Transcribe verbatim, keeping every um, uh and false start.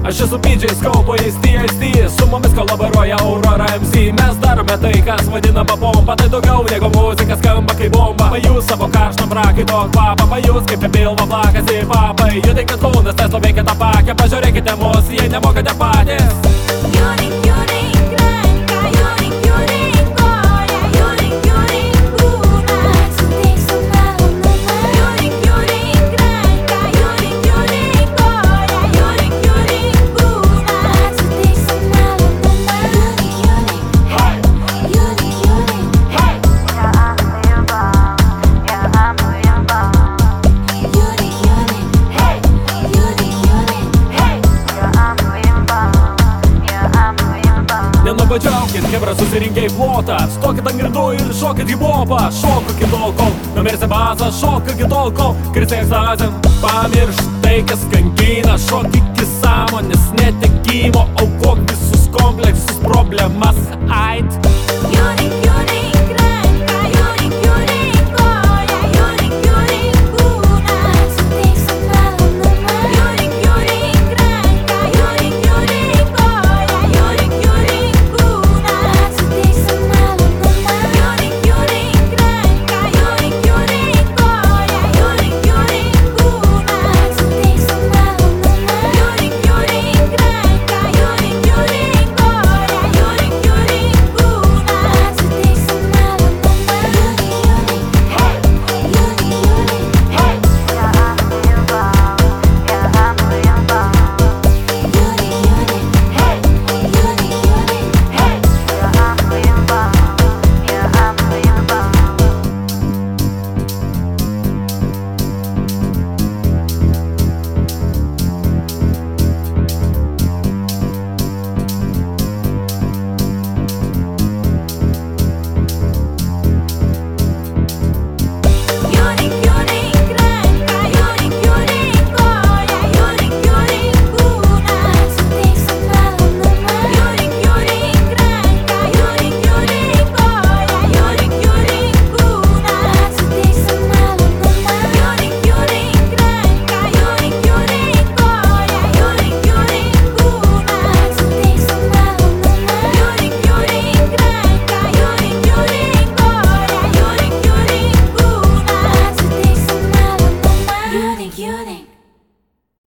Aš esu P J Skaupais, T I S T, su mumis kolaboruoja Aurora M C. Mes darome tai, kas vadinama bomba, tai daugiau negu muzika skamba kaip bomba. Pajus savo karštą prakaito kvapą, pajus kaip pilvo plakasi papai. Judinkit kūnas, Tesla veikia tą pakę, pažiūrėkite mus, jei nemokate patys. Judink, judink ranką, judink, judink koją, judink, judink kūną, suteiksim malonumą. Judink, judink ranką, judink, judink koją, judink, judink kūną, suteiksim malonumą. Judink, judink, Hey! judink, judink, Hey! judink, judink, Hey! judink, judink. Hey! Nenubadžiaukit, hebra susirinkę į plotą, stokit ant grindų ir šokit hip-hopą. Šok iki tol, kol numirsi bazą, šok iki tol, kol krisi egzazin. Pamirš tai, kas kankina, šok iki sąmonės netekimo, aukok visus kompleksus, problemas, ait.